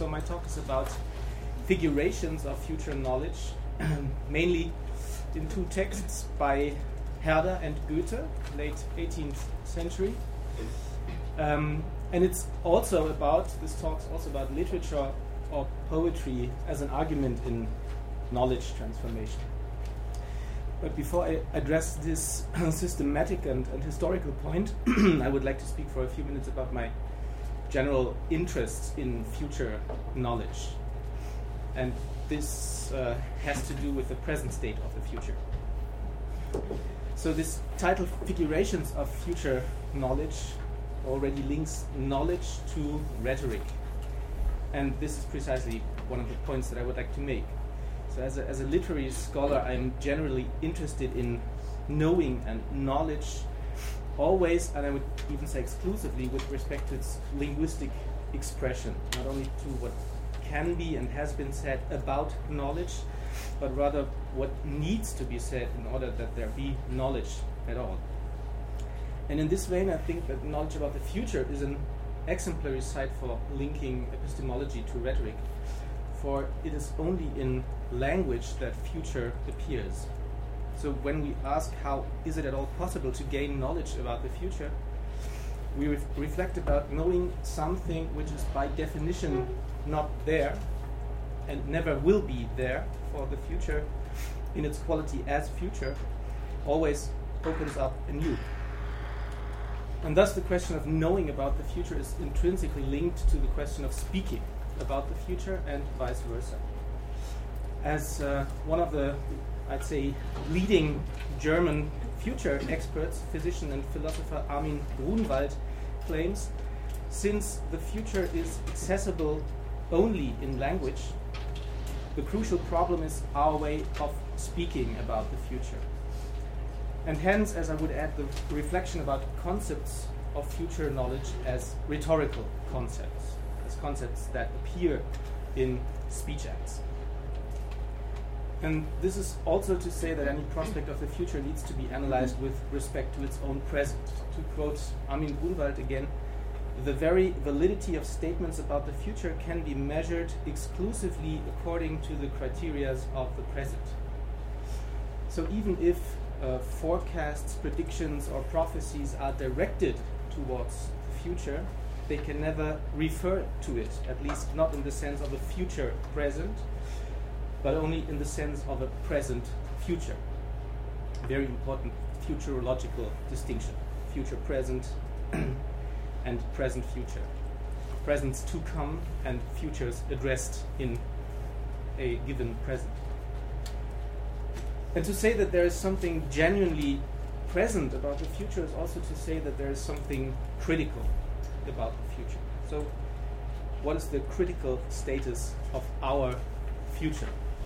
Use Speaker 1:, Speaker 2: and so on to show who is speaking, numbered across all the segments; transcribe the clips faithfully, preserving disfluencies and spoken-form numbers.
Speaker 1: So my talk is about figurations of future knowledge, mainly in two texts by Herder and Goethe, late eighteenth century. Um, and it's also about, this talk's also about literature or poetry as an argument in knowledge transformation. But before I address this systematic and, and historical point, I would like to speak for a few minutes about my general interest in future knowledge. And this uh, has to do with the present state of the future. So this title, Figurations of Future Knowledge, already links knowledge to rhetoric. And this is precisely one of the points that I would like to make. So as a, as a literary scholar, I'm generally interested in knowing and knowledge always, and I would even say exclusively, with respect to its linguistic expression, not only to what can be and has been said about knowledge, but rather what needs to be said in order that there be knowledge at all. And in this vein, I think that knowledge about the future is an exemplary site for linking epistemology to rhetoric, for it is only in language that future appears. So when we ask how is it at all possible to gain knowledge about the future, we ref- reflect about knowing something which is by definition not there and never will be there, for the future in its quality as future always opens up anew. And thus the question of knowing about the future is intrinsically linked to the question of speaking about the future and vice versa. As uh, one of the, I'd say, leading German future experts, physician and philosopher Armin Grunwald claims, since the future is accessible only in language, the crucial problem is our way of speaking about the future. And hence, as I would add, the reflection about concepts of future knowledge as rhetorical concepts, as concepts that appear in speech acts. And this is also to say that any prospect of the future needs to be analyzed with respect to its own present. To quote Armin Grunwald again, the very validity of statements about the future can be measured exclusively according to the criteria of the present. So even if uh, forecasts, predictions, or prophecies are directed towards the future, they can never refer to it, at least not in the sense of a future present, but only in the sense of a present future. Very important futurological distinction. Future present and present future. Presents to come and futures addressed in a given present. And to say that there is something genuinely present about the future is also to say that there is something critical about the future. So what is the critical status of our future?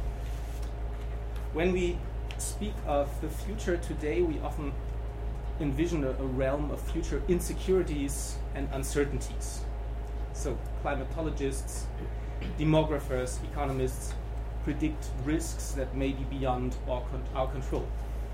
Speaker 1: When we speak of the future today, we often envision a, a realm of future insecurities and uncertainties. So climatologists, demographers, economists predict risks that may be beyond our, con- our control.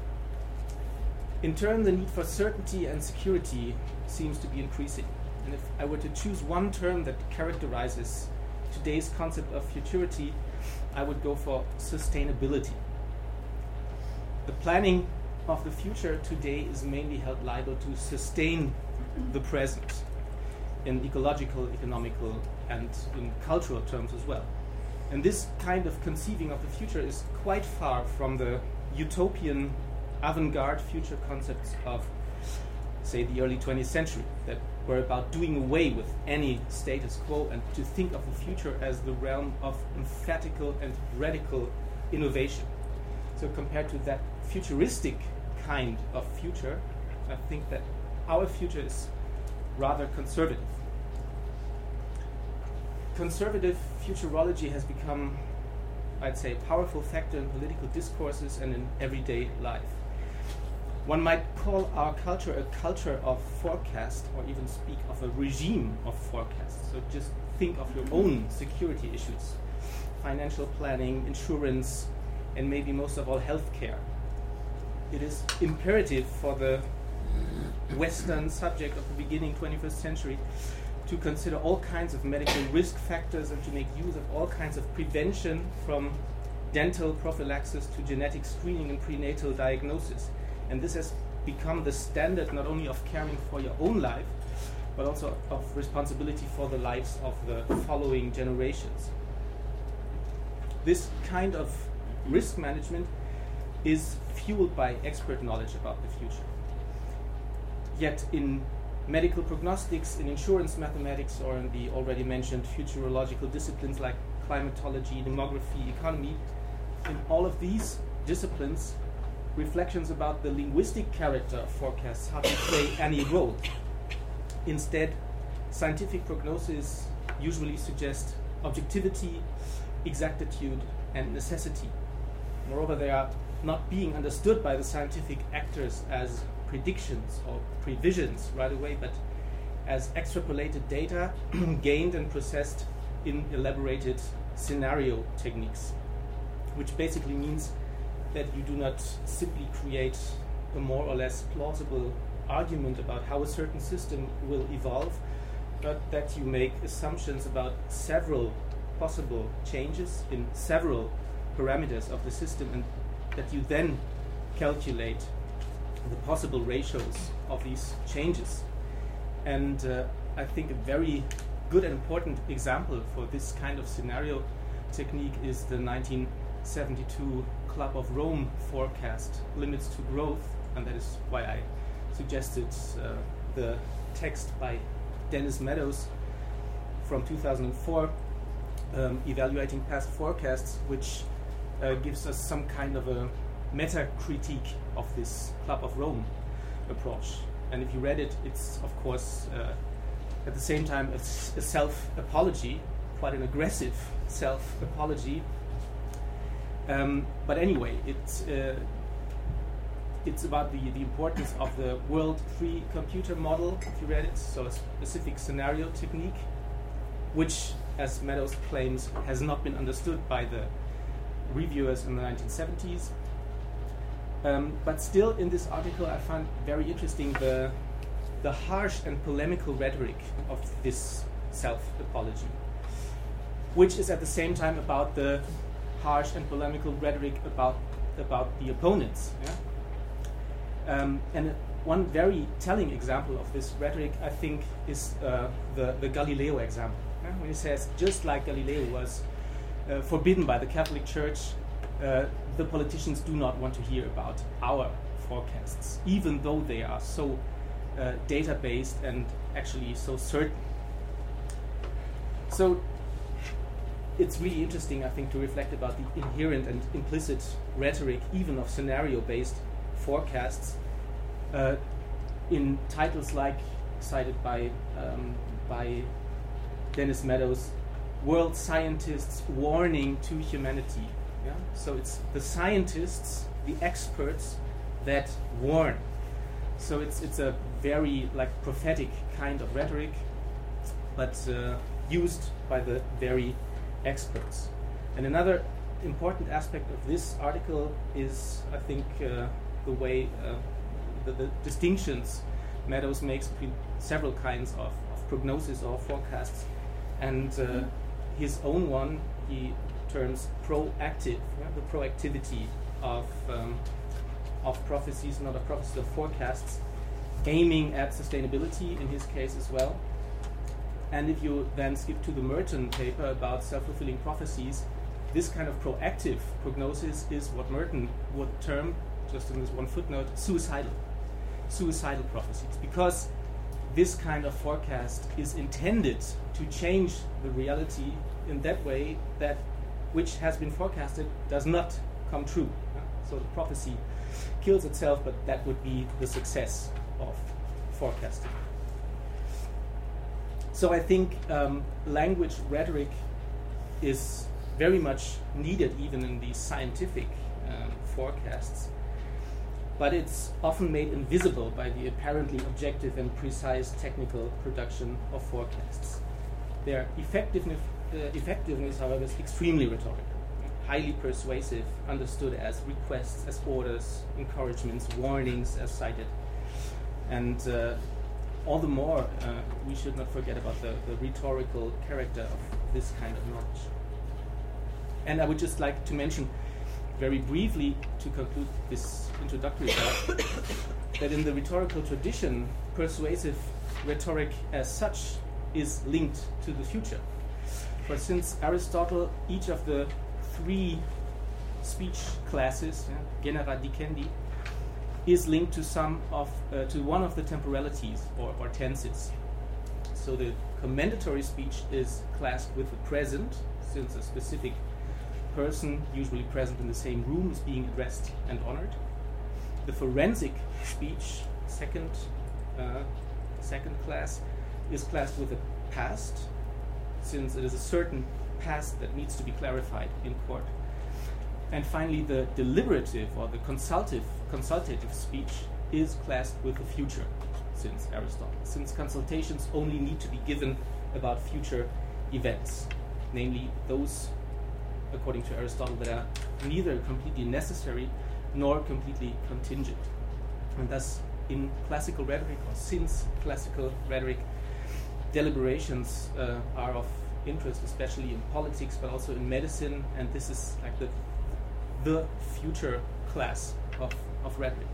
Speaker 1: In turn, the need for certainty and security seems to be increasing. And if I were to choose one term that characterizes today's concept of futurity, I would go for sustainability. The planning of the future today is mainly held liable to sustain the present in ecological, economical, and in cultural terms as well. And this kind of conceiving of the future is quite far from the utopian avant-garde future concepts of, say, the early twentieth century that were about doing away with any status quo and to think of the future as the realm of emphatical and radical innovation. So compared to that futuristic kind of future, I think that our future is rather conservative. Conservative futurology has become, I'd say, a powerful factor in political discourses and in everyday life. One might call our culture a culture of forecast, or even speak of a regime of forecast. So just think of your own security issues, financial planning, insurance, and maybe most of all healthcare. It is imperative for the Western subject of the beginning twenty-first century to consider all kinds of medical risk factors and to make use of all kinds of prevention, from dental prophylaxis to genetic screening and prenatal diagnosis. And this has become the standard not only of caring for your own life, but also of responsibility for the lives of the following generations. This kind of risk management is fueled by expert knowledge about the future. Yet in medical prognostics, in insurance mathematics, or in the already mentioned futurological disciplines like climatology, demography, economy, in all of these disciplines, reflections about the linguistic character of forecasts hardly play any role. Instead, scientific prognosis usually suggest objectivity, exactitude, and necessity. Moreover, they are not being understood by the scientific actors as predictions or previsions right away, but as extrapolated data gained and processed in elaborated scenario techniques, which basically means that you do not simply create a more or less plausible argument about how a certain system will evolve, but that you make assumptions about several possible changes in several parameters of the system, and that you then calculate the possible ratios of these changes. And uh, I think a very good and important example for this kind of scenario technique is the nineteen seventy-two Club of Rome forecast, Limits to Growth, and that is why I suggested uh, the text by Dennis Meadows from two thousand four, um, evaluating past forecasts, which uh, gives us some kind of a meta-critique of this Club of Rome approach. And if you read it, it's of course uh, at the same time a, s- a self-apology, quite an aggressive self-apology. Um, but anyway, it's uh, it's about the, the importance of the World Free Computer Model, if you read it, so a specific scenario technique, which, as Meadows claims, has not been understood by the reviewers in the nineteen seventies. Um, but still, in this article, I find very interesting the, the harsh and polemical rhetoric of this self-apology, which is at the same time about the harsh and polemical rhetoric about about the opponents. Yeah? Um, and one very telling example of this rhetoric, I think, is uh, the, the Galileo example. Yeah? When he says, just like Galileo was uh, forbidden by the Catholic Church, uh, the politicians do not want to hear about our forecasts, even though they are so uh, data-based and actually so certain. So it's really interesting, I think, to reflect about the inherent and implicit rhetoric, even of scenario-based forecasts, uh, in titles like cited by um, by Dennis Meadows, "World Scientists Warning to Humanity." Yeah? So it's the scientists, the experts, that warn. So it's it's a very like prophetic kind of rhetoric, but uh, used by the very experts. And another important aspect of this article is, I think, uh, the way uh, the, the distinctions Meadows makes between several kinds of, of prognosis or forecasts, and uh, his own one he terms proactive, yeah, the proactivity of um, of prophecies, not of prophecies, of forecasts, aiming at sustainability in his case as well. And if you then skip to the Merton paper about self-fulfilling prophecies, this kind of proactive prognosis is what Merton would term, just in this one footnote, suicidal. Suicidal prophecies. Because this kind of forecast is intended to change the reality in that way that which has been forecasted does not come true. Uh, so the prophecy kills itself, but that would be the success of forecasting. So I think um, language rhetoric is very much needed even in these scientific um, forecasts, but it's often made invisible by the apparently objective and precise technical production of forecasts. Their effectiveness, uh, effectiveness, however, is extremely rhetorical, highly persuasive, understood as requests, as orders, encouragements, warnings, as cited. And uh, all the more, uh, we should not forget about the, the rhetorical character of this kind of knowledge. And I would just like to mention very briefly, to conclude this introductory part, that in the rhetorical tradition, persuasive rhetoric as such is linked to the future. For since Aristotle, each of the three speech classes, uh, genera dicendi, is linked to some of uh, to one of the temporalities or, or tenses. So the commendatory speech is classed with the present, since a specific person, usually present in the same room, is being addressed and honored. The forensic speech, second uh, second class, is classed with the past, since it is a certain past that needs to be clarified in court. And finally, the deliberative or the consultative consultative speech is classed with the future, since Aristotle, since consultations only need to be given about future events, namely those, according to Aristotle, that are neither completely necessary nor completely contingent. And thus, in classical rhetoric, or since classical rhetoric, deliberations uh, are of interest, especially in politics, but also in medicine, and this is like the the future class of, of rhetoric.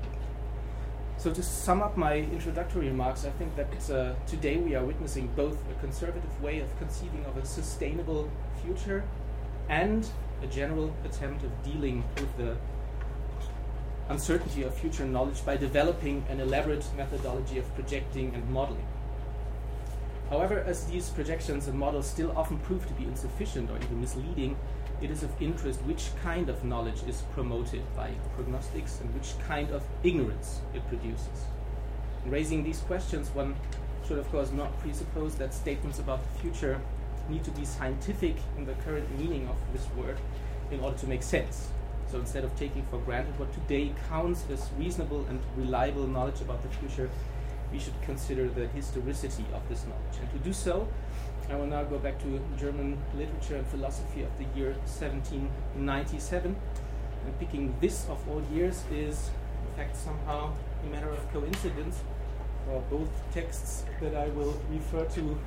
Speaker 1: So to sum up my introductory remarks, I think that uh, today we are witnessing both a conservative way of conceiving of a sustainable future and a general attempt of dealing with the uncertainty of future knowledge by developing an elaborate methodology of projecting and modeling. However, as these projections and models still often prove to be insufficient or even misleading, it is of interest which kind of knowledge is promoted by prognostics and which kind of ignorance it produces. In raising these questions, one should of course not presuppose that statements about the future need to be scientific in the current meaning of this word in order to make sense. So instead of taking for granted what today counts as reasonable and reliable knowledge about the future, we should consider the historicity of this knowledge. And to do so, I will now go back to German literature and philosophy of the year seventeen ninety-seven. And picking this of all years is, in fact, somehow a matter of coincidence. For both texts that I will refer to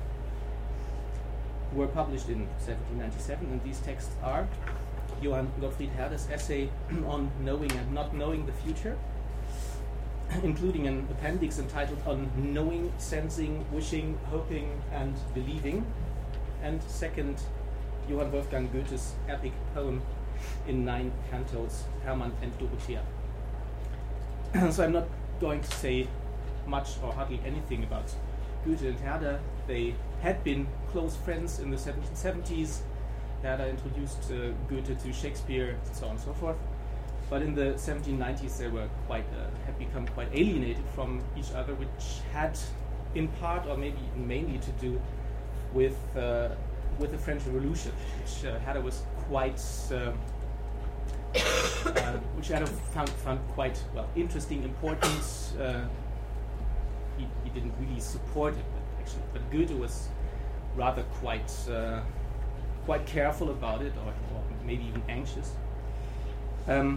Speaker 1: were published in seventeen ninety-seven, and these texts are Johann Gottfried Herder's essay on knowing and not knowing the future, including an appendix entitled On Knowing, Sensing, Wishing, Hoping, and Believing, and second, Johann Wolfgang Goethe's epic poem in nine cantos, Hermann and Dorothea. So I'm not going to say much or hardly anything about Goethe and Herder. They had been close friends in the seventeen seventies. Herder introduced uh, Goethe to Shakespeare, and so on and so forth. But in the seventeen nineties, they were quite uh, had become quite alienated from each other, which had, in part or maybe even mainly, to do with uh, with the French Revolution, which uh, Herder was quite, uh, uh, which Herder found found quite well interesting, important. Uh, he, he didn't really support it, but actually, but Goethe was rather quite uh, quite careful about it, or, or maybe even anxious. Um,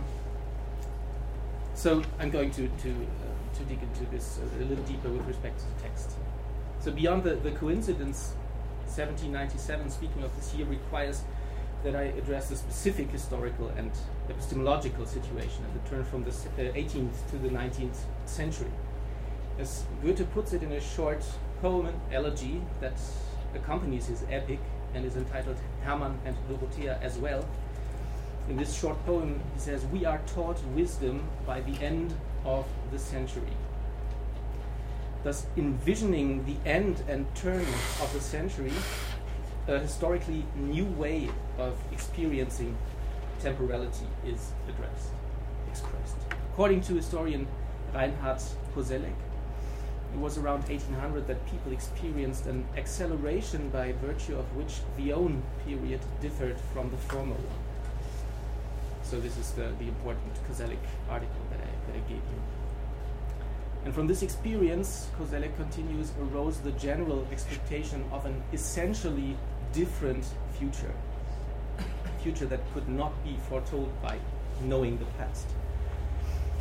Speaker 1: So I'm going to to uh, to dig into this a, a little deeper with respect to the text. So beyond the, the coincidence, seventeen ninety-seven, speaking of this year, requires that I address the specific historical and epistemological situation at the turn from the uh, eighteenth to the nineteenth century. As Goethe puts it in a short poem, an elegy that accompanies his epic and is entitled Hermann and Dorothea as well. In this short poem, he says, "We are taught wisdom by the end of the century." Thus, envisioning the end and turn of the century, a historically new way of experiencing temporality is addressed, expressed. According to historian Reinhard Koselleck, it was around eighteen hundred that people experienced an acceleration by virtue of which the own period differed from the former one. So this is the, the important Koselleck article that I, that I gave you. And from this experience, Koselleck continues, arose the general expectation of an essentially different future. A future that could not be foretold by knowing the past.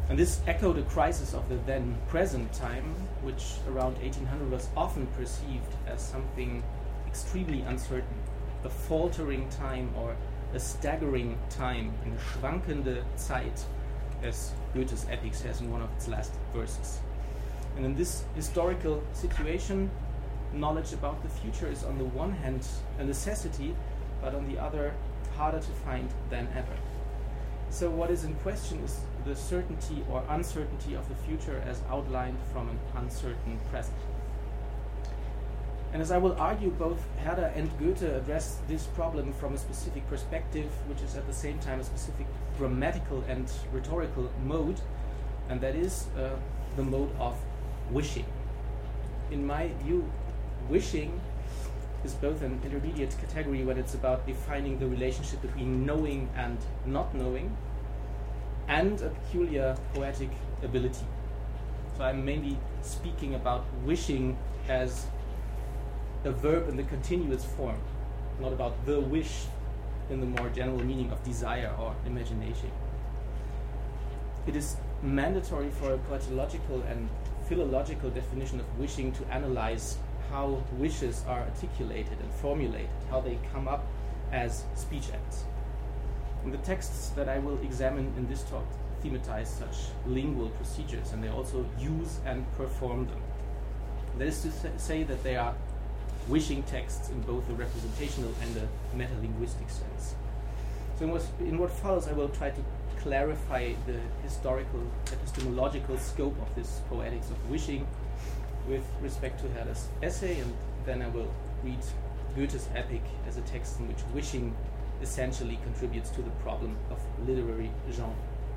Speaker 1: And this echoed a crisis of the then present time, which around eighteen hundred was often perceived as something extremely uncertain, a faltering time or a staggering time, eine schwankende Zeit, as Goethe's epic says in one of its last verses. And in this historical situation, knowledge about the future is on the one hand a necessity, but on the other harder to find than ever. So what is in question is the certainty or uncertainty of the future as outlined from an uncertain present. And as I will argue, both Herder and Goethe address this problem from a specific perspective, which is at the same time a specific grammatical and rhetorical mode, and that is uh, the mode of wishing. In my view, wishing is both an intermediate category when it's about defining the relationship between knowing and not knowing, and a peculiar poetic ability. So I'm mainly speaking about wishing as a verb in the continuous form, not about the wish in the more general meaning of desire or imagination. It is mandatory for a poetological and philological definition of wishing to analyze how wishes are articulated and formulated, how they come up as speech acts. And the texts that I will examine in this talk thematize such lingual procedures, and they also use and perform them. That is to say that they are wishing texts in both a representational and a metalinguistic sense. So in what, in what follows, I will try to clarify the historical, epistemological scope of this poetics of wishing with respect to Herder's essay, and then I will read Goethe's epic as a text in which wishing essentially contributes to the problem of literary genre.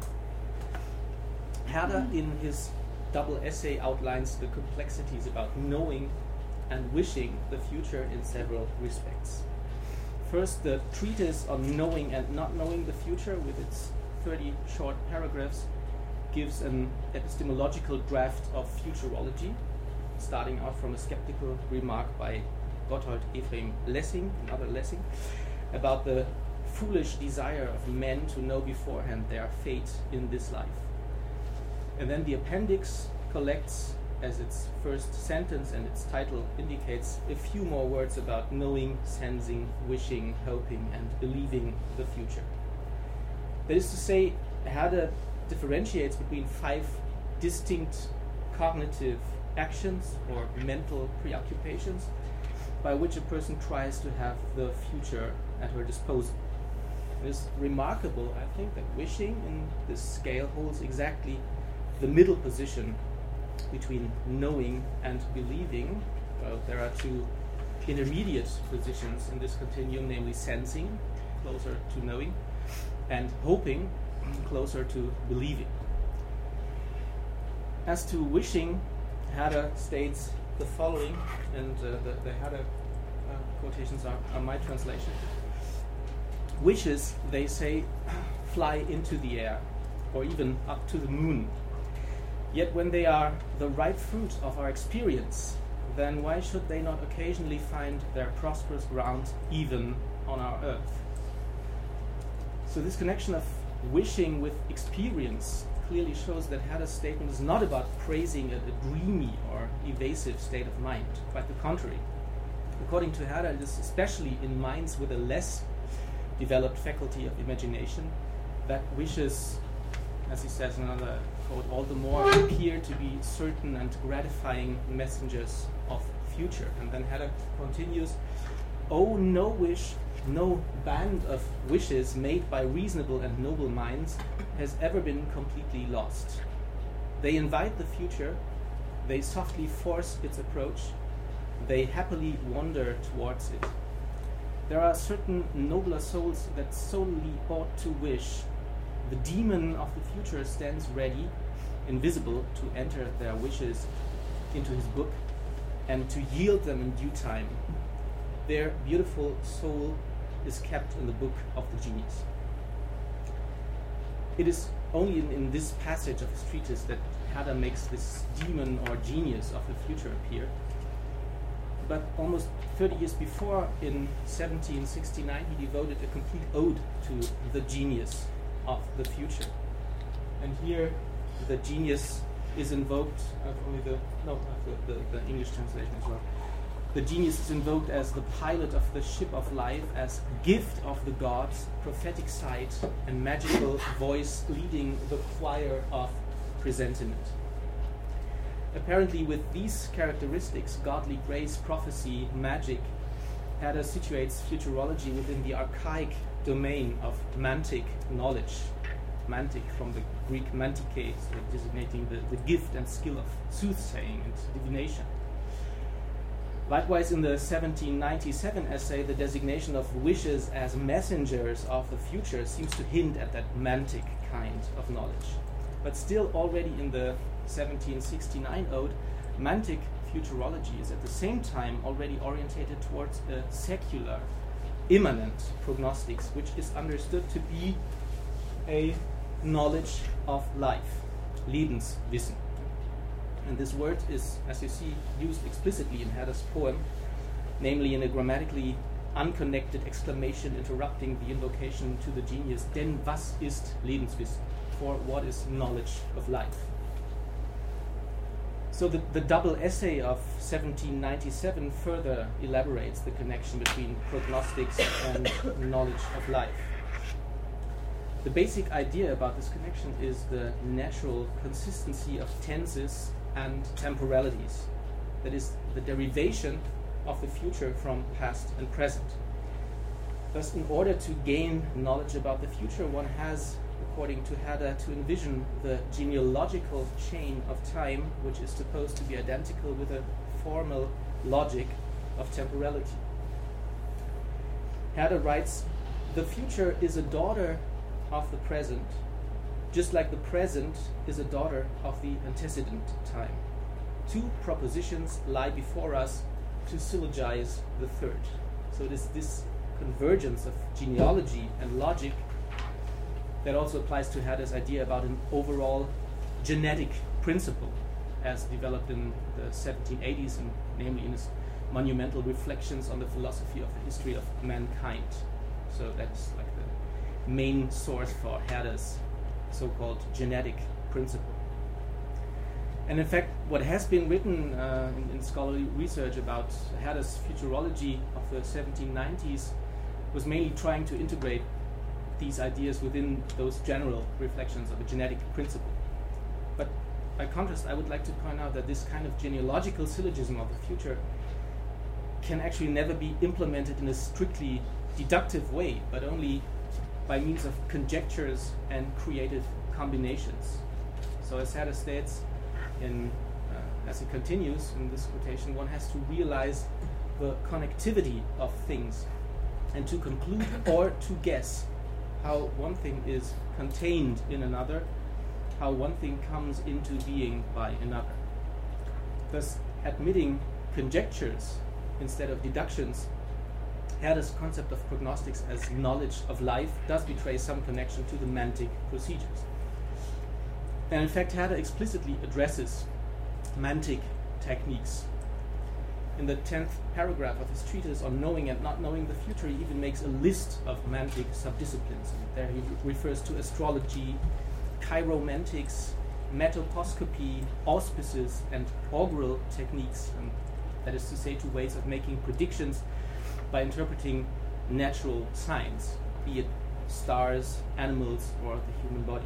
Speaker 1: Herder, in his double essay, outlines the complexities about knowing and wishing the future in several respects. First, the treatise on knowing and not knowing the future, with its thirty short paragraphs, gives an epistemological draft of futurology, starting out from a skeptical remark by Gotthold Ephraim Lessing, another Lessing, about the foolish desire of men to know beforehand their fate in this life. And then the appendix collects, as its first sentence and its title indicates, a few more words about knowing, sensing, wishing, hoping, and believing the future. That is to say, Herder differentiates between five distinct cognitive actions or mental preoccupations by which a person tries to have the future at her disposal. It is remarkable, I think, that wishing in this scale holds exactly the middle position between knowing and believing. Well, there are two intermediate positions in this continuum, namely sensing, closer to knowing, and hoping, closer to believing. As to wishing, Herder states the following, and uh, the, the Herder uh, quotations are, are my translation. Wishes, they say, fly into the air, or even up to the moon. Yet when they are the ripe fruit of our experience, then why should they not occasionally find their prosperous ground even on our earth? So this connection of wishing with experience clearly shows that Herder's statement is not about praising a, a dreamy or evasive state of mind. Quite the contrary. According to Herder, it is especially in minds with a less developed faculty of imagination that wishes, as he says in another quote, all the more appear to be certain and gratifying messengers of future. And then Herder continues, oh, no wish, no band of wishes made by reasonable and noble minds has ever been completely lost. They invite the future, they softly force its approach, they happily wander towards it. There are certain nobler souls that solely ought to wish. The demon of the future stands ready, invisible, to enter their wishes into his book and to yield them in due time. Their beautiful soul is kept in the book of the genius. It is only in, in this passage of his treatise that Herder makes this demon or genius of the future appear. But almost thirty years before, in seventeen sixty-nine, he devoted a complete ode to the genius of the future. And here the genius is invoked. I have only the no, I have the, the, the English translation as well. The genius is invoked as the pilot of the ship of life, as gift of the gods, prophetic sight, and magical voice leading the choir of presentiment. Apparently, with these characteristics, godly grace, prophecy, magic, Herder situates futurology within the archaic domain of mantic knowledge. Mantic from the Greek mantike, so designating the, the gift and skill of soothsaying and divination. Likewise, in the seventeen ninety-seven essay, the designation of wishes as messengers of the future seems to hint at that mantic kind of knowledge. But still, already in the seventeen sixty-nine ode, mantic futurology is at the same time already orientated towards a secular, immanent prognostics, which is understood to be a knowledge of life, Lebenswissen. And this word is, as you see, used explicitly in Herder's poem, namely in a grammatically unconnected exclamation interrupting the invocation to the genius, denn was ist Lebenswissen? For what is knowledge of life? So the, the double essay of seventeen ninety-seven further elaborates the connection between prognostics and knowledge of life. The basic idea about this connection is the natural consistency of tenses and temporalities. That is, the derivation of the future from past and present. Thus, in order to gain knowledge about the future, one has, according to Herder, to envision the genealogical chain of time, which is supposed to be identical with a formal logic of temporality. Herder writes, the future is a daughter of the present, just like the present is a daughter of the antecedent time. Two propositions lie before us to syllogize the third. So it is this convergence of genealogy and logic that also applies to Herder's idea about an overall genetic principle as developed in the seventeen eighties, and namely in his monumental reflections on the philosophy of the history of mankind. So that's like the main source for Herder's so-called genetic principle. And in fact, what has been written uh, in, in scholarly research about Herder's futurology of the seventeen nineties was mainly trying to integrate these ideas within those general reflections of a genetic principle. But by contrast, I would like to point out that this kind of genealogical syllogism of the future can actually never be implemented in a strictly deductive way, but only by means of conjectures and creative combinations. So as Herder states, in, uh, as he continues in this quotation, one has to realize the connectivity of things and to conclude or to guess how one thing is contained in another, how one thing comes into being by another. Thus, admitting conjectures instead of deductions, Herder's concept of prognostics as knowledge of life does betray some connection to the mantic procedures. And in fact, Herder explicitly addresses mantic techniques. In the tenth paragraph of his treatise on knowing and not knowing the future, he even makes a list of mantic subdisciplines. And there he re- refers to astrology, chiromantics, metoposcopy, auspices, and augural techniques. And that is to say, two ways of making predictions by interpreting natural signs, be it stars, animals, or the human body.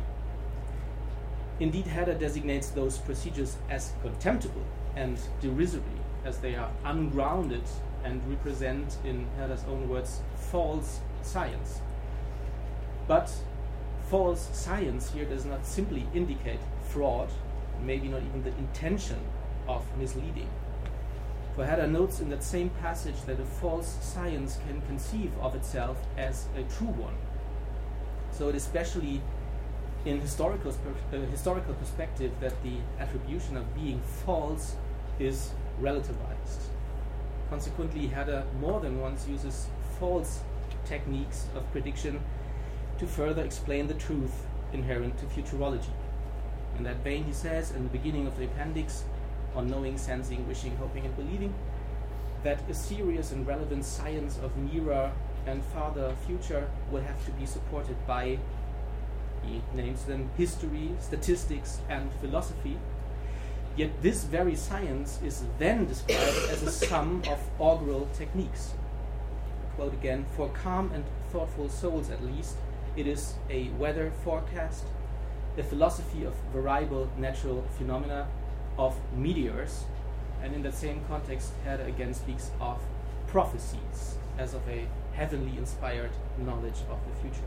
Speaker 1: Indeed, Herder designates those procedures as contemptible and derisory, as they are ungrounded and represent, in Herder's own words, false science. But false science here does not simply indicate fraud, maybe not even the intention of misleading. For Herder notes in that same passage that a false science can conceive of itself as a true one. So it is especially in historical, sper- uh, historical perspective that the attribution of being false is relativized. Consequently, Herder more than once uses false techniques of prediction to further explain the truth inherent to futurology. In that vein, he says in the beginning of the appendix on knowing, sensing, wishing, hoping, and believing, that a serious and relevant science of nearer and farther future will have to be supported by He names them history, statistics, and philosophy. Yet this very science is then described as a sum of augural techniques. I quote again, "For calm and thoughtful souls at least, it is a weather forecast, a philosophy of variable natural phenomena, of meteors," and in that same context, Herder again speaks of prophecies as of a heavenly inspired knowledge of the future.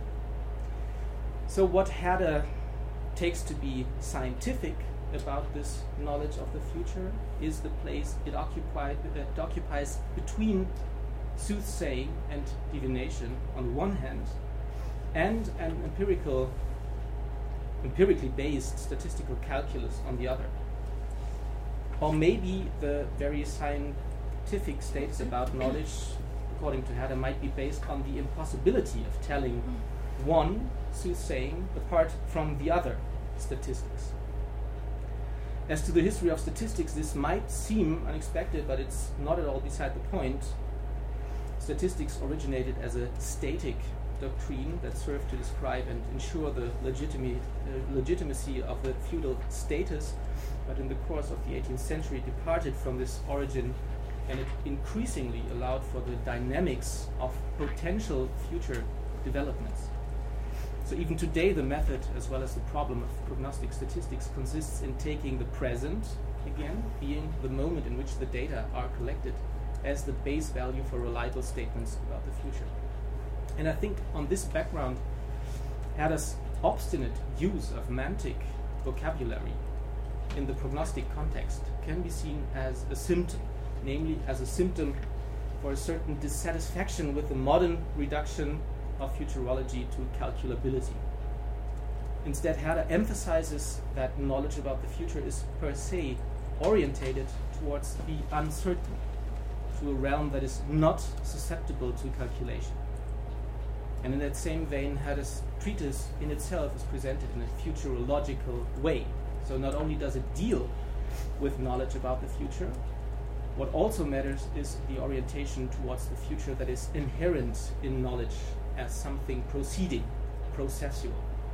Speaker 1: So what Herder takes to be scientific about this knowledge of the future is the place it, occupy, it occupies between soothsaying and divination on one hand, and an empirical, empirically based statistical calculus on the other. Or maybe the very scientific statements about knowledge, according to Herder, might be based on the impossibility of telling one soothsaying apart from the other statistics. As to the history of statistics, this might seem unexpected, but it's not at all beside the point. Statistics originated as a static doctrine that served to describe and ensure the legitimi- uh, legitimacy of the feudal status, but in the course of the eighteenth century departed from this origin, and it increasingly allowed for the dynamics of potential future developments. So even today, the method, as well as the problem of prognostic statistics, consists in taking the present, again, being the moment in which the data are collected, as the base value for reliable statements about the future. And I think on this background, Herder's obstinate use of mantic vocabulary in the prognostic context can be seen as a symptom, namely as a symptom for a certain dissatisfaction with the modern reduction of futurology to calculability. Instead, Herder emphasizes that knowledge about the future is per se orientated towards the uncertain, to a realm that is not susceptible to calculation. And in that same vein, Herder's treatise in itself is presented in a futurological way. So not only does it deal with knowledge about the future, what also matters is the orientation towards the future that is inherent in knowledge as something proceeding, processual.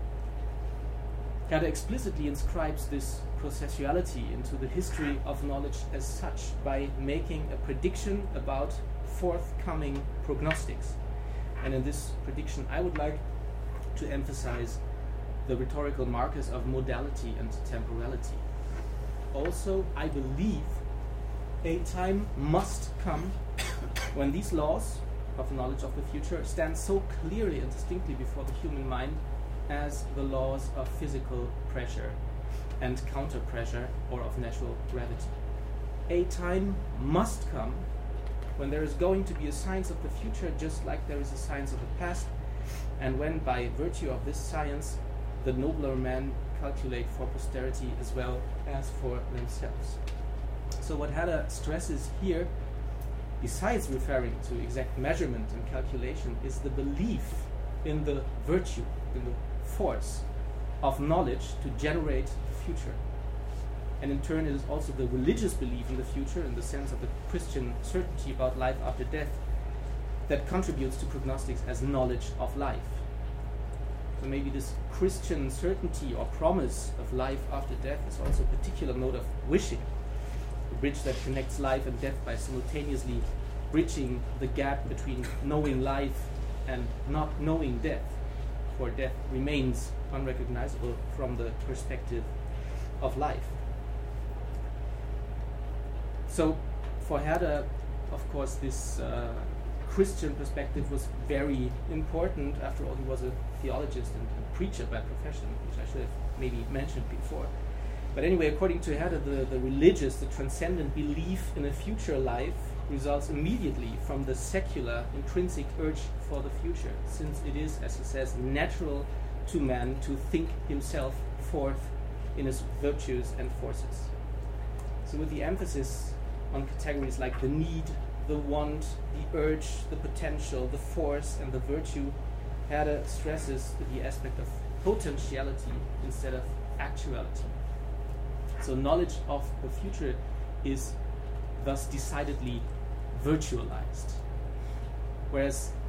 Speaker 1: Herder explicitly inscribes this processuality into the history of knowledge as such by making a prediction about forthcoming prognostics. And in this prediction, I would like to emphasize the rhetorical markers of modality and temporality. Also, I believe a time must come when these laws of knowledge of the future stand so clearly and distinctly before the human mind as the laws of physical pressure and counter pressure, or of natural gravity. A time must come when there is going to be a science of the future just like there is a science of the past, and when by virtue of this science the nobler men calculate for posterity as well as for themselves. So what Herder stresses here, besides referring to exact measurement and calculation, is the belief in the virtue, in the force of knowledge to generate the future. And in turn, it is also the religious belief in the future, in the sense of the Christian certainty about life after death, that contributes to prognostics as knowledge of life. So maybe this Christian certainty or promise of life after death is also a particular mode of wishing, a bridge that connects life and death by simultaneously bridging the gap between knowing life and not knowing death, for death remains unrecognizable from the perspective of life. So for Herder, of course, this uh, Christian perspective was very important. After all, he was a theologist and, and preacher by profession, which I should have maybe mentioned before. But anyway, according to Herder, the, the religious, the transcendent belief in a future life results immediately from the secular intrinsic urge for the future, since it is, as he says, natural to man to think himself forth in his virtues and forces. So with the emphasis on categories like the need, the want, the urge, the potential, the force, and the virtue, Herder stresses the aspect of potentiality instead of actuality. So knowledge of the future is thus decidedly virtualized. Whereas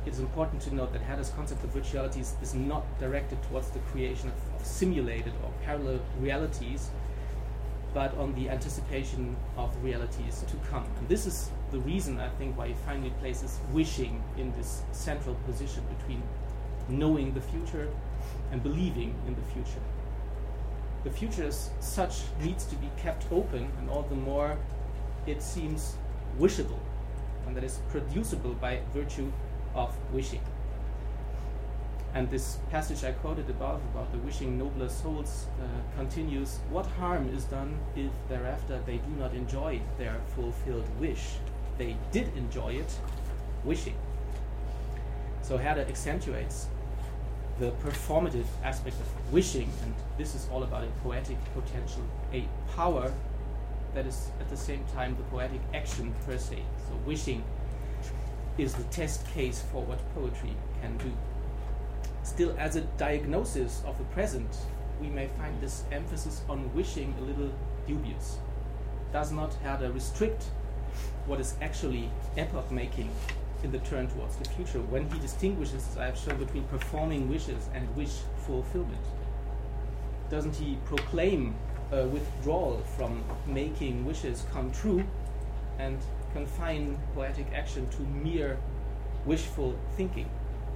Speaker 1: it's important to note that Herder's concept of virtuality is, is not directed towards the creation of, of simulated or parallel realities, but on the anticipation of realities to come. And this is the reason, I think, why he finally places wishing in this central position between knowing the future and believing in the future. The future as such needs to be kept open, and all the more it seems wishable, and that is producible by virtue of wishing. And this passage I quoted above about the wishing nobler souls uh, continues, what harm is done if thereafter they do not enjoy their fulfilled wish? They did enjoy it, wishing. So Herder accentuates the performative aspect of wishing, and this is all about a poetic potential, a power that is at the same time the poetic action per se. So wishing is the test case for what poetry can do. Still, as a diagnosis of the present, we may find this emphasis on wishing a little dubious. Does not Herder restrict what is actually epoch-making in the turn towards the future when he distinguishes, as I have shown, between performing wishes and wish fulfillment? Doesn't he proclaim a withdrawal from making wishes come true and confine poetic action to mere wishful thinking?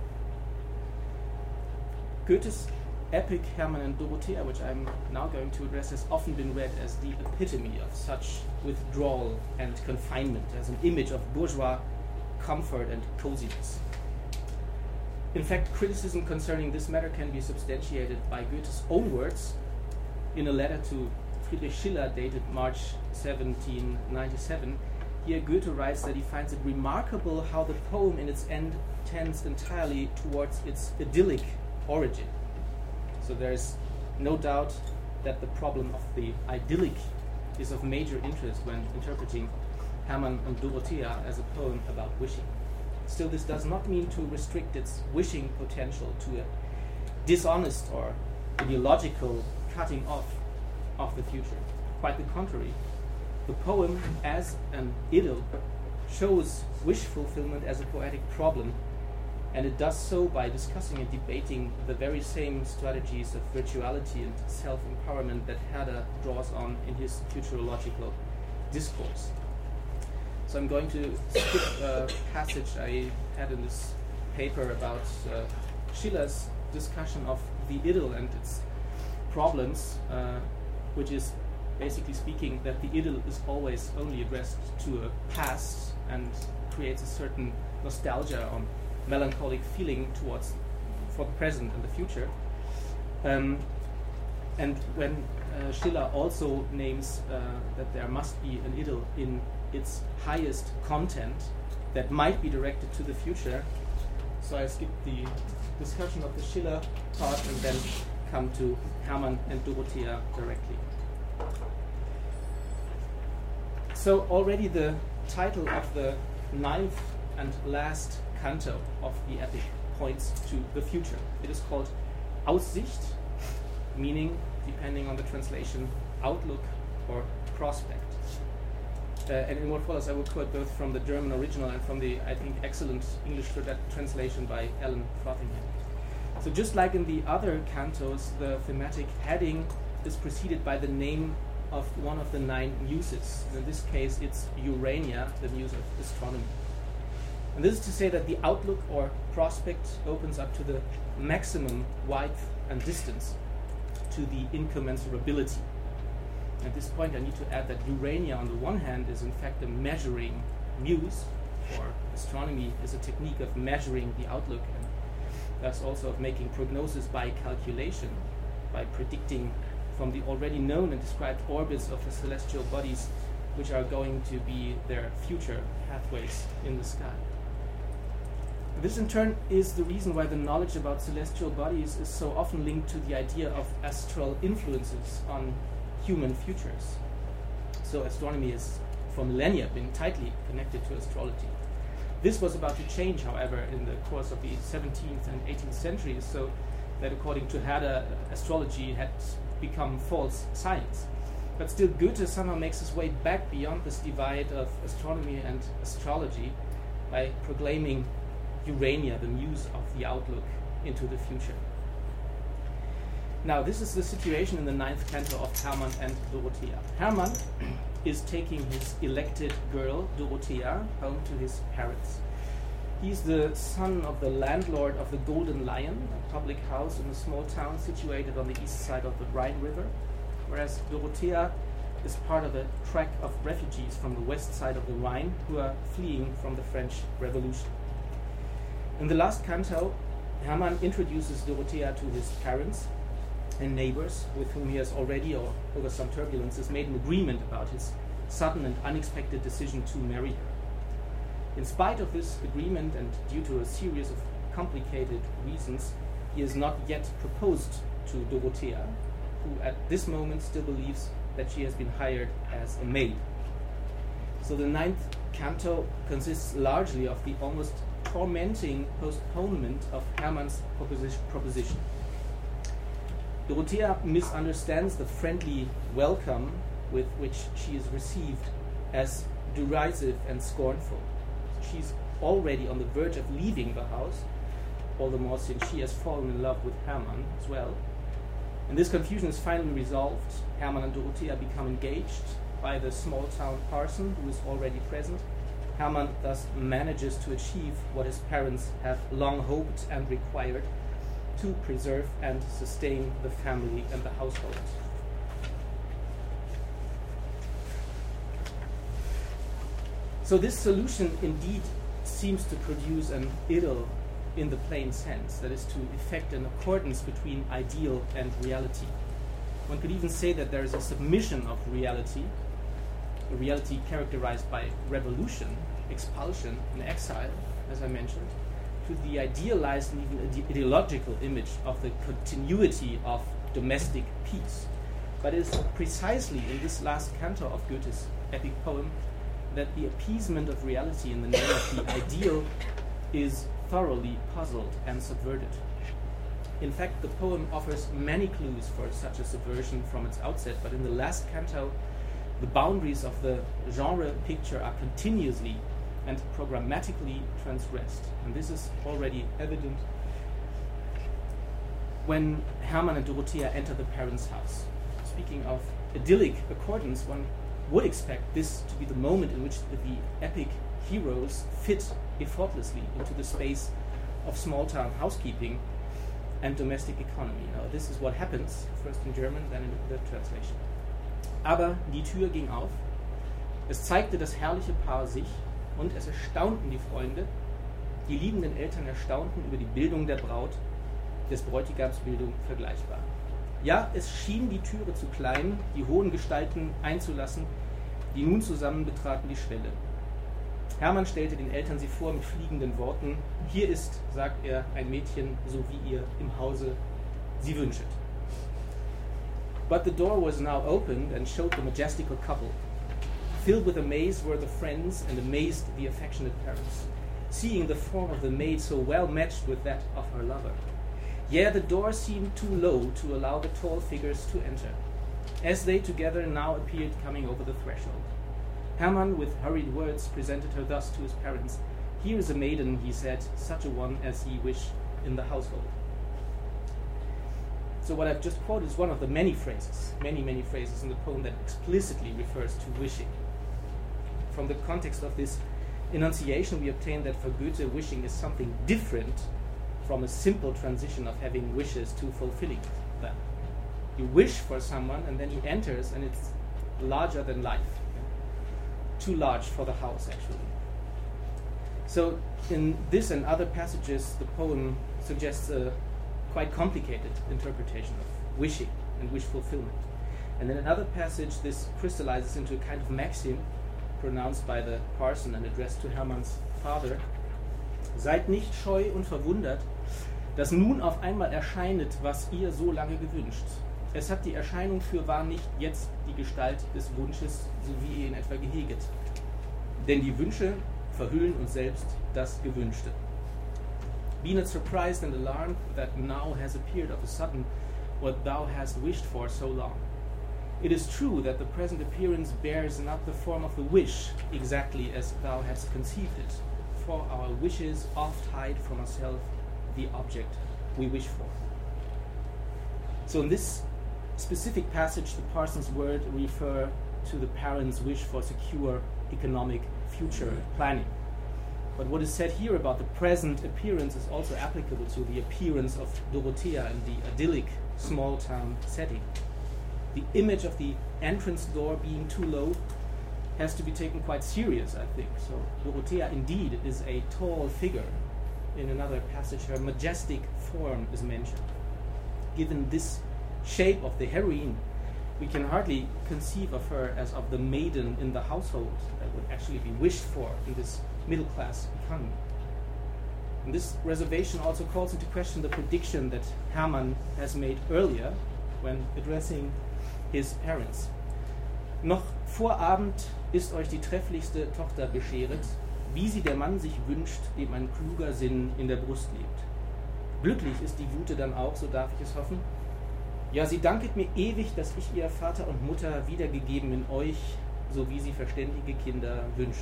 Speaker 1: Goethe's epic Hermann and Dorothea, which I'm now going to address, has often been read as the epitome of such withdrawal and confinement, as an image of bourgeois comfort and coziness. In fact, criticism concerning this matter can be substantiated by Goethe's own words in a letter to Friedrich Schiller dated March seventeen ninety-seven. Here Goethe writes that he finds it remarkable how the poem in its end tends entirely towards its idyllic origin. So there is no doubt that the problem of the idyllic is of major interest when interpreting Hermann and Dorothea as a poem about wishing. Still, this does not mean to restrict its wishing potential to a dishonest or ideological cutting off of the future. Quite the contrary. The poem, as an idyll, shows wish fulfillment as a poetic problem, and it does so by discussing and debating the very same strategies of virtuality and self-empowerment that Herder draws on in his futurological discourse. So I'm going to skip a passage I had in this paper about uh, Schiller's discussion of the idyll and its problems, uh, which is basically speaking that the idyll is always only addressed to a past and creates a certain nostalgia or melancholic feeling towards for the present and the future. Um, and when uh, Schiller also names uh, that there must be an idyll in its highest content that might be directed to the future, so I skip the discussion of the Schiller part and then come to Hermann and Dorothea directly. So already the title of the ninth and last canto of the epic points to the future. It is called Aussicht, meaning, depending on the translation, outlook or prospect. Uh, and in what follows, I will quote both from the German original and from the, I think, excellent English tra- translation by Alan Frothingham. So just like in the other cantos, the thematic heading is preceded by the name of one of the nine muses. And in this case, it's Urania, the muse of astronomy. And this is to say that the outlook or prospect opens up to the maximum width and distance, to the incommensurability. At this point, I need to add that Urania, on the one hand, is in fact a measuring muse, for astronomy is a technique of measuring the outlook, and thus also of making prognosis by calculation, by predicting from the already known and described orbits of the celestial bodies which are going to be their future pathways in the sky. This in turn is the reason why the knowledge about celestial bodies is so often linked to the idea of astral influences on human futures. So astronomy has for millennia been tightly connected to astrology. This was about to change, however, in the course of the seventeenth and eighteenth centuries, so that according to Herder, astrology had become false science. But still, Goethe somehow makes his way back beyond this divide of astronomy and astrology by proclaiming Urania, the muse of the outlook into the future. Now, this is the situation in the ninth canto of Hermann and Dorothea. Hermann is taking his elected girl, Dorothea, home to his parents. He's the son of the landlord of the Golden Lion, a public house in a small town situated on the east side of the Rhine River, whereas Dorothea is part of a track of refugees from the west side of the Rhine who are fleeing from the French Revolution. In the last canto, Hermann introduces Dorothea to his parents and neighbors, with whom he has already, or over some turbulences, made an agreement about his sudden and unexpected decision to marry her. In spite of this agreement, and due to a series of complicated reasons, he has not yet proposed to Dorothea, who at this moment still believes that she has been hired as a maid. So the ninth canto consists largely of the almost tormenting postponement of Hermann's proposi- proposition. Dorothea misunderstands the friendly welcome with which she is received as derisive and scornful. She's already on the verge of leaving the house, all the more since she has fallen in love with Hermann as well. And this confusion is finally resolved. Hermann and Dorothea become engaged by the small town parson who is already present. Hermann thus manages to achieve what his parents have long hoped and required, to preserve and sustain the family and the household. So this solution indeed seems to produce an idyll in the plain sense, that is, to effect an accordance between ideal and reality. One could even say that there is a submission of reality, a reality characterized by revolution, expulsion, and exile, as I mentioned, to the idealized and even ide- ideological image of the continuity of domestic peace. But it is precisely in this last canto of Goethe's epic poem that the appeasement of reality in the name of the ideal is thoroughly puzzled and subverted. In fact, the poem offers many clues for such a subversion from its outset, but in the last canto, the boundaries of the genre picture are continuously and programmatically transgressed. And this is already evident when Hermann and Dorothea enter the parents' house. Speaking of idyllic accordance, one would expect this to be the moment in which the epic heroes fit effortlessly into the space of small-town housekeeping and domestic economy. Now, this is what happens, first in German, then in the translation. Aber die Tür ging auf, es zeigte das herrliche Paar sich, und es erstaunten die Freunde, die liebenden Eltern erstaunten über die Bildung der Braut, des Bräutigams Bildung vergleichbar. Ja, es schien die Türe zu klein, die hohen Gestalten einzulassen, die nun zusammen betraten die Schwelle. Hermann stellte den Eltern sie vor mit fliegenden Worten. Hier ist, sagt er, ein Mädchen, so wie ihr im Hause sie wünschet. But the door was now opened and showed the majestical couple. Filled with amaze were the friends, and amazed the affectionate parents, seeing the form of the maid so well matched with that of her lover. Yet the door seemed too low to allow the tall figures to enter, as they together now appeared coming over the threshold. Hermann, with hurried words, presented her thus to his parents. Here is a maiden, he said, such a one as ye wish in the household. So what I've just quoted is one of the many phrases, many, many phrases in the poem that explicitly refers to wishing. From the context of this enunciation, we obtain that for Goethe, wishing is something different from a simple transition of having wishes to fulfilling them. You wish for someone, and then he enters, and it's larger than life. Too large for the house, actually. So in this and other passages, the poem suggests a quite complicated interpretation of wishing and wish fulfillment. And in another passage, this crystallizes into a kind of maxim pronounced by the parson and addressed to Hermann's father. Seid nicht scheu und verwundert, dass nun auf einmal erscheinet, was ihr so lange gewünscht. Es hat die Erscheinung fürwahr nicht jetzt die Gestalt des Wunsches, so wie ihr ihn etwa geheget. Denn die Wünsche verhüllen uns selbst das Gewünschte. Be not surprised and alarmed that now has appeared of a sudden what thou hast wished for so long. It is true that the present appearance bears not the form of the wish exactly as thou hast conceived it. for our wishes oft hide from ourselves the object we wish for. So in this specific passage, the parson's words refer to the parents' wish for secure economic future planning. But what is said here about the present appearance is also applicable to the appearance of Dorothea in the idyllic small town setting. The image of the entrance door being too low has to be taken quite serious, I think. So Dorothea indeed is a tall figure. In another passage, her majestic form is mentioned. Given this shape of the heroine, we can hardly conceive of her as of the maiden in the household that would actually be wished for in this middle-class economy. And this reservation also calls into question the prediction that Hermann has made earlier when addressing his parents. Noch vor Abend ist euch die trefflichste Tochter bescheret, wie sie der Mann sich wünscht, dem ein kluger Sinn in der Brust lebt. Glücklich ist die Gute dann auch, so darf ich es hoffen. Ja, sie danket mir ewig, dass ich ihr Vater und Mutter wiedergegeben in euch, so wie sie verständige Kinder wünschen.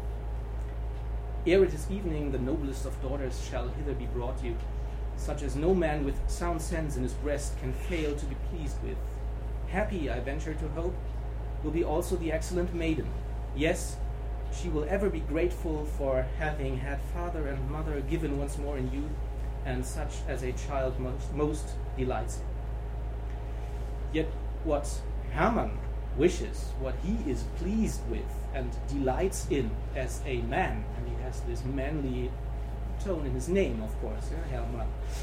Speaker 1: Ere it is evening, the noblest of daughters shall hither be brought you, such as no man with sound sense in his breast can fail to be pleased with. Happy, I venture to hope, will be also the excellent maiden. Yes, she will ever be grateful for having had father and mother given once more in youth, and such as a child most, most delights in. Yet what Hermann wishes, what he is pleased with and delights in as a man, and he has this manly tone in his name, of course, yeah, Hermann.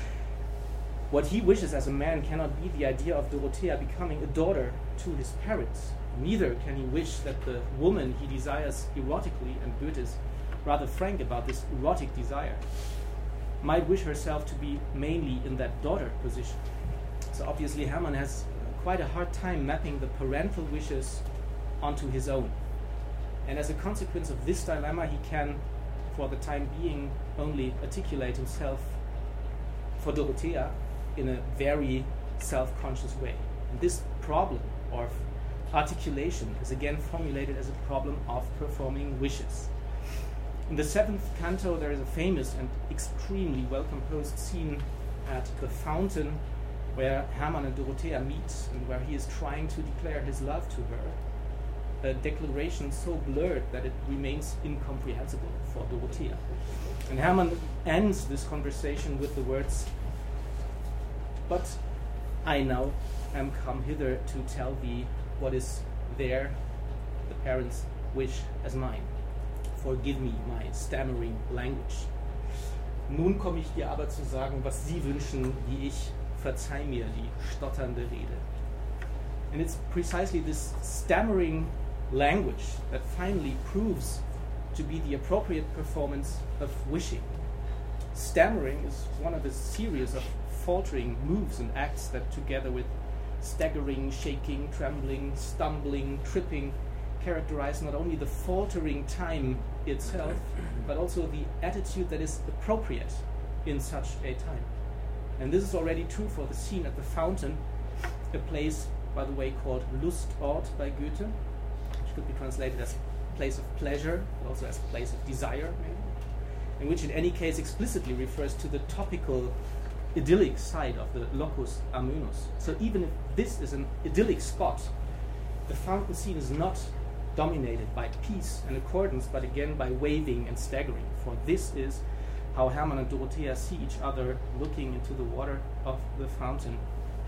Speaker 1: What he wishes as a man cannot be the idea of Dorothea becoming a daughter to his parents. Neither can he wish that the woman he desires erotically, and Goethe is rather frank about this erotic desire, might wish herself to be mainly in that daughter position. So obviously Hermann has quite a hard time mapping the parental wishes onto his own. And as a consequence of this dilemma, he can, for the time being, only articulate himself for Dorothea in a very self-conscious way. And this problem of articulation is again formulated as a problem of performing wishes. In the seventh canto, there is a famous and extremely well-composed scene at the fountain where Hermann and Dorothea meet and where he is trying to declare his love to her, a declaration so blurred that it remains incomprehensible for Dorothea. And Hermann ends this conversation with the words, "But I now am come hither to tell thee what is there, the parents' wish as mine. Forgive me my stammering language. Nun komme ich dir aber zu sagen, was sie wünschen, wie ich, verzeih mir die stotternde Rede." And it's precisely this stammering language that finally proves to be the appropriate performance of wishing. Stammering is one of a series of faltering moves and acts that, together with staggering, shaking, trembling, stumbling, tripping, characterize not only the faltering time itself, but also the attitude that is appropriate in such a time. And this is already true for the scene at the fountain, a place, by the way, called Lustort by Goethe, which could be translated as place of pleasure, but also as place of desire, maybe, and which in any case explicitly refers to the topical idyllic side of the locus amoenus. So even if this is an idyllic spot, the fountain scene is not dominated by peace and accordance, but again by waving and staggering. For this is how Hermann and Dorothea see each other looking into the water of the fountain.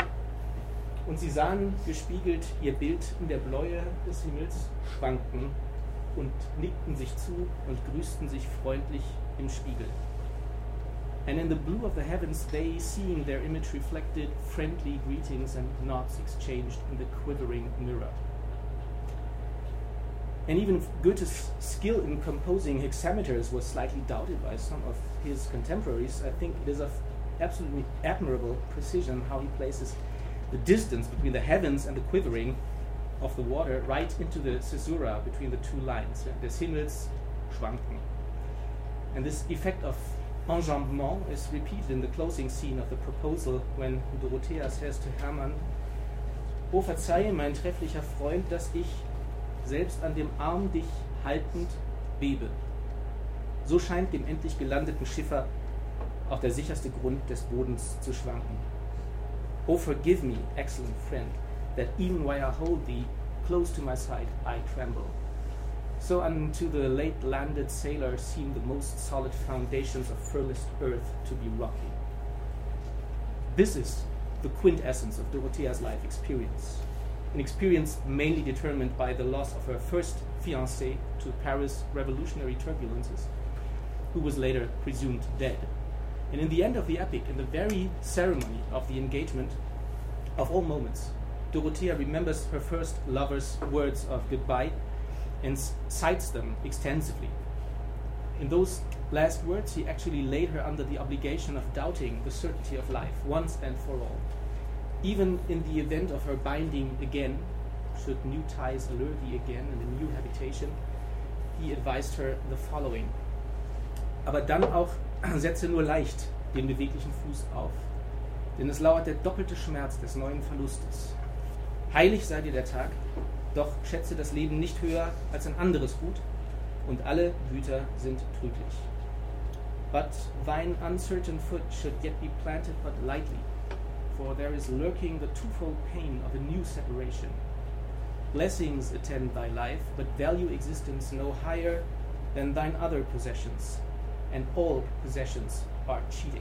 Speaker 1: Und sie sahen gespiegelt ihr Bild in der Bläue des Himmels schwanken und nickten sich zu und grüßten sich freundlich im Spiegel. And in the blue of the heavens they, seeing their image reflected, friendly greetings and nods exchanged in the quivering mirror. And even Goethe's skill in composing hexameters was slightly doubted by some of his contemporaries. I think it is of absolutely admirable precision how he places the distance between the heavens and the quivering of the water right into the caesura between the two lines, des Himmels schwanken. And this effect of enjambment is repeated in the closing scene of the proposal when Dorothea says to Hermann, "O verzeihe, mein trefflicher Freund, dass ich, selbst an dem Arm dich haltend, bebe. So scheint dem endlich gelandeten Schiffer auch der sicherste Grund des Bodens zu schwanken. Oh, forgive me, excellent friend, that even while I hold thee close to my side, I tremble. So unto the late landed sailor seem the most solid foundations of furthest earth to be rocky. This is the quintessence of Dorothea's life experience, an experience mainly determined by the loss of her first fiancé to Paris revolutionary turbulences, who was later presumed dead. And in the end of the epic, in the very ceremony of the engagement, of all moments, Dorothea remembers her first lover's words of goodbye and s- cites them extensively. In those last words, he actually laid her under the obligation of doubting the certainty of life once and for all. Even in the event of her binding again, should new ties allure thee again in a new habitation, he advised her the following. Aber dann auch setze nur leicht den beweglichen Fuß auf, denn es lauert der doppelte Schmerz des neuen Verlustes. Heilig sei dir der Tag, doch schätze das Leben nicht höher als ein anderes Gut, und alle Güter sind trüglich. But thine uncertain foot should yet be planted but lightly, for there is lurking the twofold pain of a new separation. Blessings attend thy life, but value existence no higher than thine other possessions, and all possessions are cheating.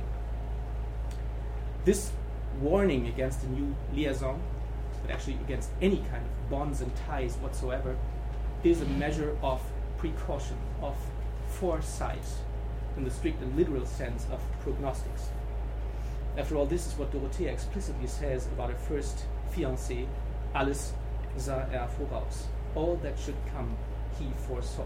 Speaker 1: This warning against a new liaison, but actually against any kind of bonds and ties whatsoever, is a measure of precaution, of foresight, in the strict and literal sense of prognostics. After all, this is what Dorothea explicitly says about her first fiancé, alles sah er voraus. All that should come, he foresaw.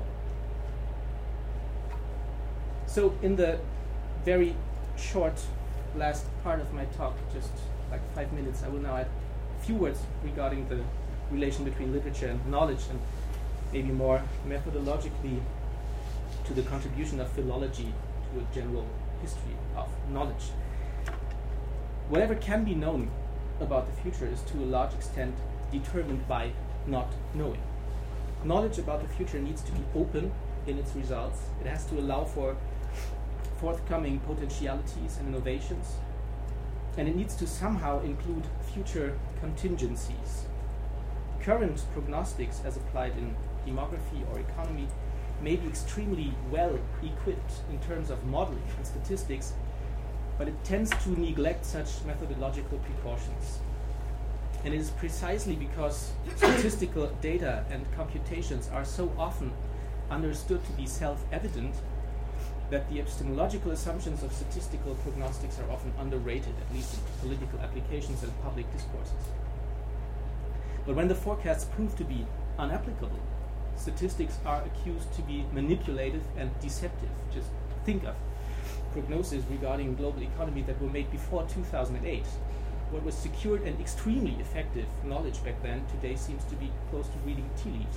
Speaker 1: So in the very short last part of my talk, just like five minutes, I will now add a few words regarding the relation between literature and knowledge, and maybe more methodologically to the contribution of philology to a general history of knowledge. Whatever can be known about the future is to a large extent determined by not knowing. Knowledge about the future needs to be open in its results. It has to allow for forthcoming potentialities and innovations, and it needs to somehow include future contingencies. Current prognostics, as applied in demography or economy, may be extremely well equipped in terms of modeling and statistics, but it tends to neglect such methodological precautions. And it is precisely because statistical data and computations are so often understood to be self-evident that the epistemological assumptions of statistical prognostics are often underrated, at least in political applications and public discourses. But when the forecasts prove to be unapplicable, statistics are accused to be manipulative and deceptive. Just think of prognoses regarding global economy that were made before two thousand eight. What was secured and extremely effective knowledge back then today seems to be close to reading tea leaves.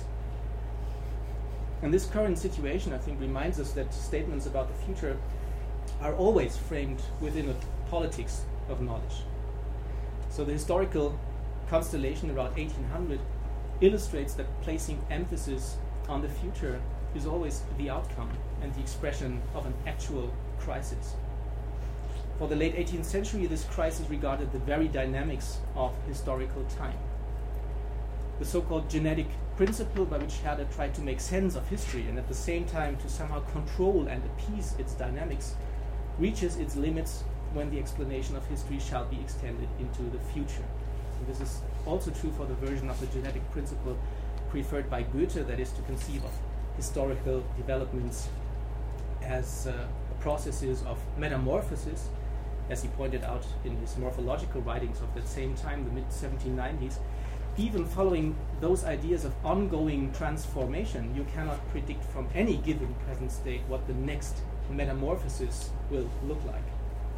Speaker 1: And this current situation, I think, reminds us that statements about the future are always framed within a politics of knowledge. So the historical constellation around eighteen hundred illustrates that placing emphasis on the future is always the outcome and the expression of an actual crisis. For the late eighteenth century, this crisis regarded the very dynamics of historical time. The so-called genetic principle by which Herder tried to make sense of history and at the same time to somehow control and appease its dynamics reaches its limits when the explanation of history shall be extended into the future. And this is also true for the version of the genetic principle preferred by Goethe, that is to conceive of historical developments as uh, processes of metamorphosis, as he pointed out in his morphological writings of that same time, the mid seventeen nineties. Even following those ideas of ongoing transformation, you cannot predict from any given present state what the next metamorphosis will look like.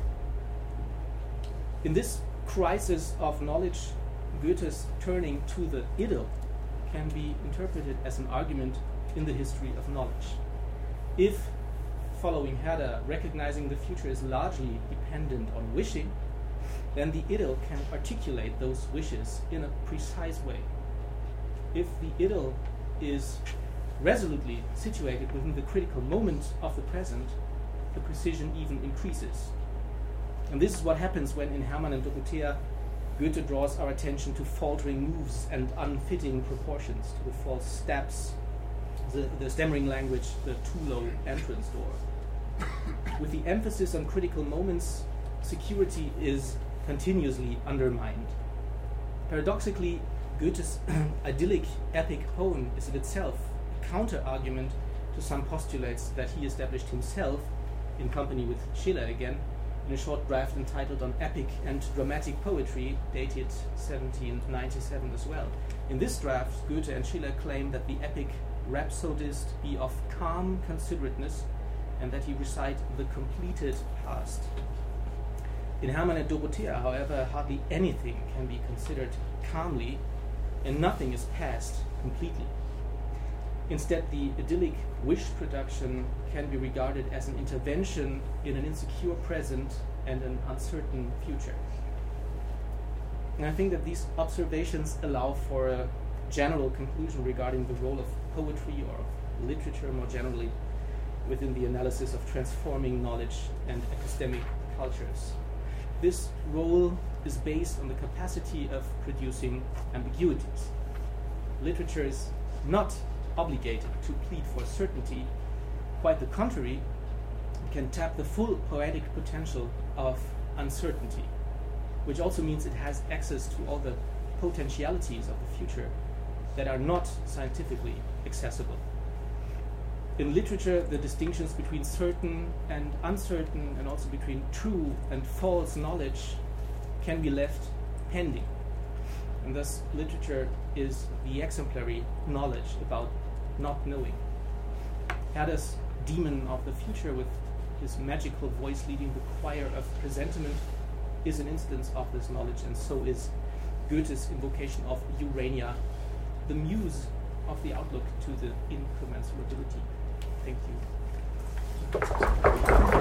Speaker 1: In this crisis of knowledge, Goethe's turning to the idyll can be interpreted as an argument in the history of knowledge. If, following Herder, recognizing the future is largely dependent on wishing, then the idyll can articulate those wishes in a precise way. If the idyll is resolutely situated within the critical moment of the present, the precision even increases. And this is what happens when in Hermann and Dorothea, Goethe draws our attention to faltering moves and unfitting proportions, to the false steps, the, the stammering language, the too low entrance door. With the emphasis on critical moments, security is continuously undermined. Paradoxically, Goethe's idyllic epic poem is in itself a counter-argument to some postulates that he established himself, in company with Schiller again, in a short draft entitled On Epic and Dramatic Poetry, dated seventeen ninety-seven as well. In this draft, Goethe and Schiller claim that the epic rhapsodist be of calm considerateness and that he recite the completed past. In Hermann and Dorothea, however, hardly anything can be considered calmly, and nothing is past completely. Instead, the idyllic wish production can be regarded as an intervention in an insecure present and an uncertain future. And I think that these observations allow for a general conclusion regarding the role of poetry or of literature more generally within the analysis of transforming knowledge and epistemic cultures. This role is based on the capacity of producing ambiguities. Literature is not obligated to plead for certainty. Quite the contrary, it can tap the full poetic potential of uncertainty, which also means it has access to all the potentialities of the future that are not scientifically accessible. In literature, the distinctions between certain and uncertain, and also between true and false knowledge, can be left pending. And thus, literature is the exemplary knowledge about not knowing. Herder's demon of the future, with his magical voice leading the choir of presentiment, is an instance of this knowledge, and so is Goethe's invocation of Urania, the muse of the outlook to the incommensurability. Thank you.